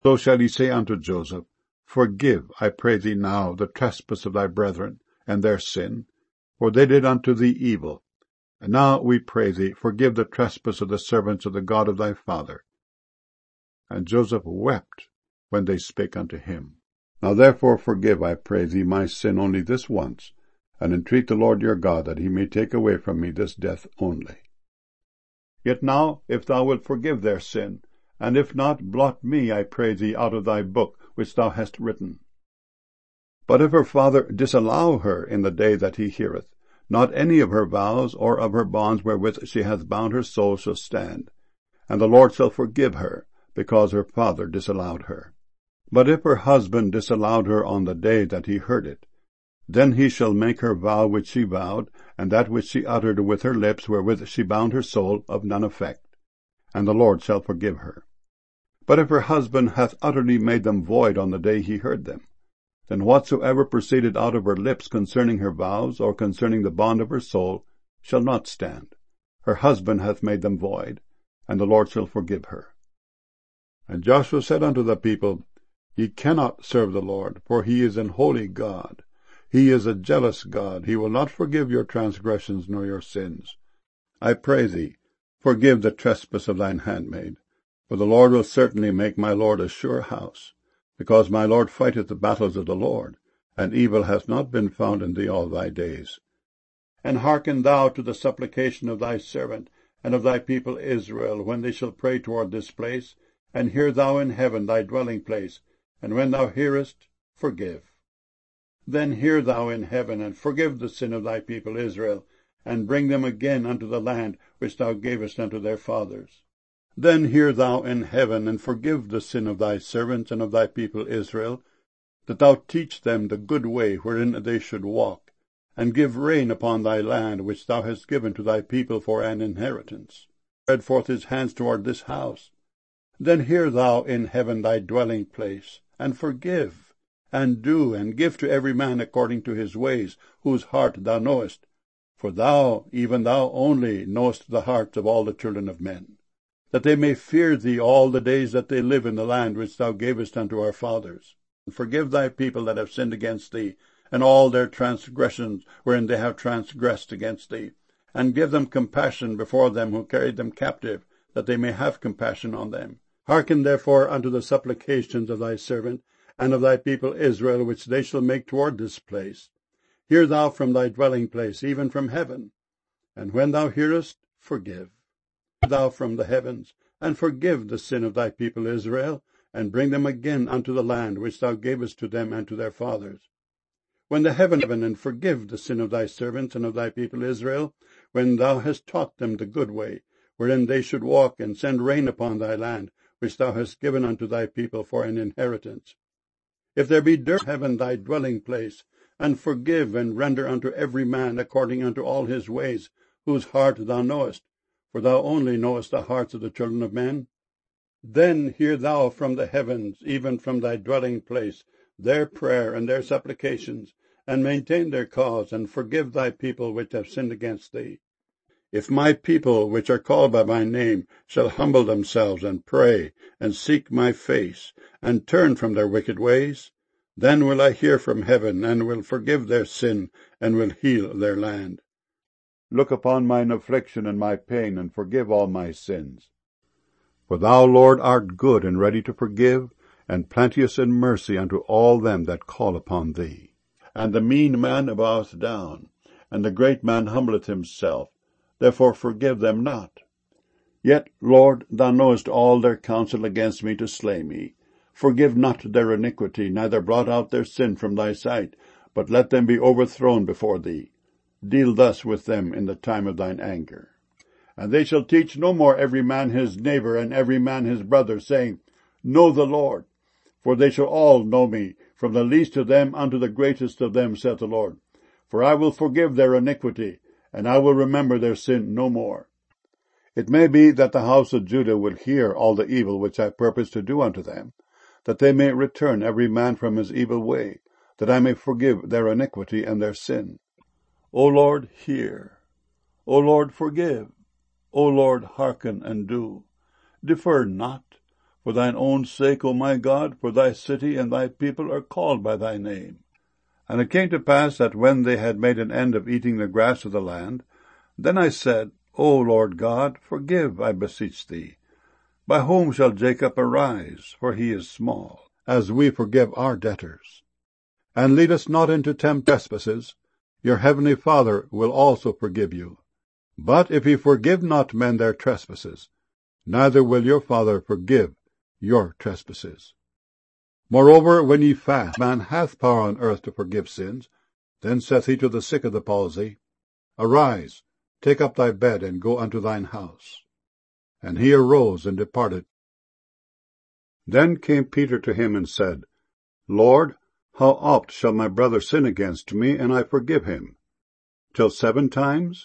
So shall he say unto Joseph, Forgive, I pray thee now, the trespass of thy brethren, and their sin, for they did unto thee evil. And now, we pray thee, forgive the trespass of the servants of the God of thy father. And Joseph wept when they spake unto him. Now therefore forgive, I pray thee, my sin only this once, and entreat the Lord your God that he may take away from me this death only. Yet now, if thou wilt forgive their sin, and if not, blot me, I pray thee, out of thy book which thou hast written. But if her father disallow her in the day that he heareth, not any of her vows or of her bonds wherewith she hath bound her soul shall stand, and the Lord shall forgive her, because her father disallowed her. But if her husband disallowed her on the day that he heard it, then he shall make her vow which she vowed, and that which she uttered with her lips wherewith she bound her soul, of none effect, and the Lord shall forgive her. But if her husband hath utterly made them void on the day he heard them, then whatsoever proceeded out of her lips concerning her vows, or concerning the bond of her soul, shall not stand. Her husband hath made them void, and the Lord shall forgive her. And Joshua said unto the people, Ye cannot serve the Lord, for he is an holy God. He is a jealous God. He will not forgive your transgressions nor your sins. I pray thee, forgive the trespass of thine handmaid, for the Lord will certainly make my Lord a sure house, because my Lord fighteth the battles of the Lord, and evil hath not been found in thee all thy days. And hearken thou to the supplication of thy servant, and of thy people Israel, when they shall pray toward this place, and hear thou in heaven thy dwelling place, and when thou hearest, forgive. Then hear thou in heaven, and forgive the sin of thy people Israel, and bring them again unto the land which thou gavest unto their fathers. Then hear thou in heaven, and forgive the sin of thy servants and of thy people Israel, that thou teach them the good way wherein they should walk, and give rain upon thy land which thou hast given to thy people for an inheritance. Spread forth his hands toward this house. Then hear thou in heaven thy dwelling place, and forgive, and do, and give to every man according to his ways, whose heart thou knowest. For thou, even thou only, knowest the hearts of all the children of men, that they may fear thee all the days that they live in the land which thou gavest unto our fathers. And forgive thy people that have sinned against thee, and all their transgressions wherein they have transgressed against thee, and give them compassion before them who carried them captive, that they may have compassion on them. Hearken therefore unto the supplications of thy servant, and of thy people Israel, which they shall make toward this place. Hear thou from thy dwelling place, even from heaven. And when thou hearest, forgive. Hear thou from the heavens, and forgive the sin of thy people Israel, and bring them again unto the land which thou gavest to them and to their fathers. When the heaven, and forgive the sin of thy servants and of thy people Israel, when thou hast taught them the good way, wherein they should walk, and send rain upon thy land, which thou hast given unto thy people for an inheritance. If there be dirt, heaven thy dwelling place, and forgive and render unto every man according unto all his ways, whose heart thou knowest, for thou only knowest the hearts of the children of men. Then hear thou from the heavens, even from thy dwelling place, their prayer and their supplications, and maintain their cause, and forgive thy people which have sinned against thee. If my people, which are called by my name, shall humble themselves, and pray, and seek my face, and turn from their wicked ways, then will I hear from heaven, and will forgive their sin, and will heal their land. Look upon mine affliction and my pain, and forgive all my sins. For thou, Lord, art good and ready to forgive, and plenteous in mercy unto all them that call upon thee. And the mean man boweth down, and the great man humbleth himself. Therefore forgive them not. Yet, Lord, thou knowest all their counsel against me to slay me. Forgive not their iniquity, neither blot out their sin from thy sight, but let them be overthrown before thee. Deal thus with them in the time of thine anger. And they shall teach no more every man his neighbor, and every man his brother, saying, Know the Lord. For they shall all know me, from the least of them unto the greatest of them, saith the Lord. For I will forgive their iniquity, and I will remember their sin no more. It may be that the house of Judah will hear all the evil which I purpose to do unto them, that they may return every man from his evil way, that I may forgive their iniquity and their sin. O Lord, hear. O Lord, forgive. O Lord, hearken and do. Defer not, For thine own sake, O my God, for thy city and thy people are called by thy name. And it came to pass that when they had made an end of eating the grass of the land, then I said, O Lord God, forgive, I beseech thee. By whom shall Jacob arise? For he is small, as we forgive our debtors. And lead us not into trespasses. Your heavenly Father will also forgive you. But if ye forgive not men their trespasses, neither will your Father forgive your trespasses. Moreover, when ye fast, man hath power on earth to forgive sins. Then saith he to the sick of the palsy, Arise, take up thy bed, and go unto thine house. And he arose and departed. Then came Peter to him and said, Lord, how oft shall my brother sin against me, and I forgive him? Till 7 times?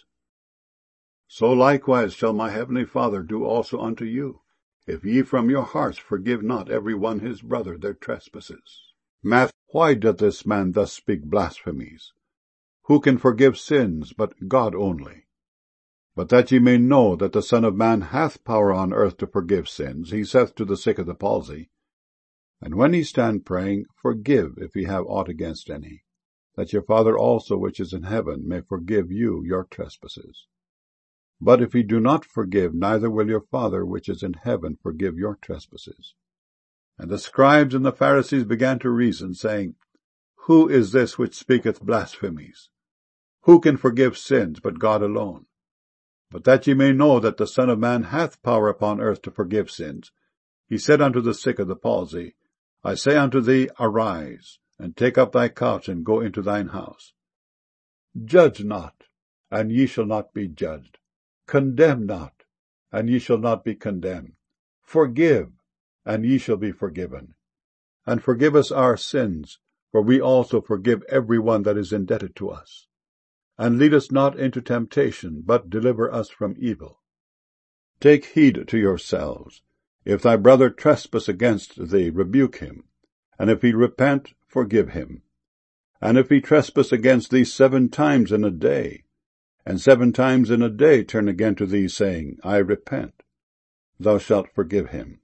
So likewise shall my heavenly Father do also unto you, if ye from your hearts forgive not every one his brother their trespasses. Matthew, why doth this man thus speak blasphemies? Who can forgive sins but God only? But that ye may know that the Son of Man hath power on earth to forgive sins, he saith to the sick of the palsy, And when ye stand praying, forgive if ye have aught against any, that your Father also which is in heaven may forgive you your trespasses. But if ye do not forgive, neither will your Father which is in heaven forgive your trespasses. And the scribes and the Pharisees began to reason, saying, Who is this which speaketh blasphemies? Who can forgive sins but God alone? But that ye may know that the Son of Man hath power upon earth to forgive sins, he said unto the sick of the palsy, I say unto thee, Arise, and take up thy couch, and go into thine house. Judge not, and ye shall not be judged. Condemn not, and ye shall not be condemned. Forgive, and ye shall be forgiven. And forgive us our sins, for we also forgive every one that is indebted to us. And lead us not into temptation, but deliver us from evil. Take heed to yourselves. If thy brother trespass against thee, rebuke him. And if he repent, forgive him. And if he trespass against thee 7 times in a day, and 7 times in a day turn again to thee, saying, I repent, thou shalt forgive him.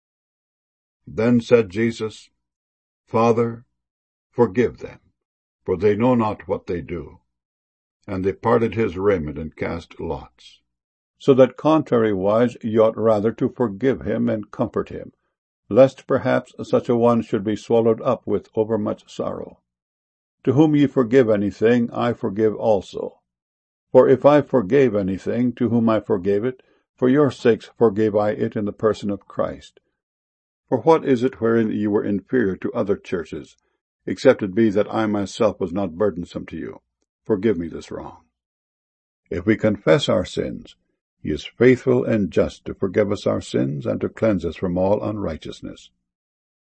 Then said Jesus, Father, forgive them, for they know not what they do. And they parted his raiment and cast lots. So that contrariwise ye ought rather to forgive him and comfort him, lest perhaps such a one should be swallowed up with overmuch sorrow. To whom ye forgive anything, I forgive also. For if I forgave anything, to whom I forgave it, for your sakes forgave I it in the person of Christ. For what is it wherein ye were inferior to other churches, except it be that I myself was not burdensome to you? Forgive me this wrong. If we confess our sins, he is faithful and just to forgive us our sins and to cleanse us from all unrighteousness.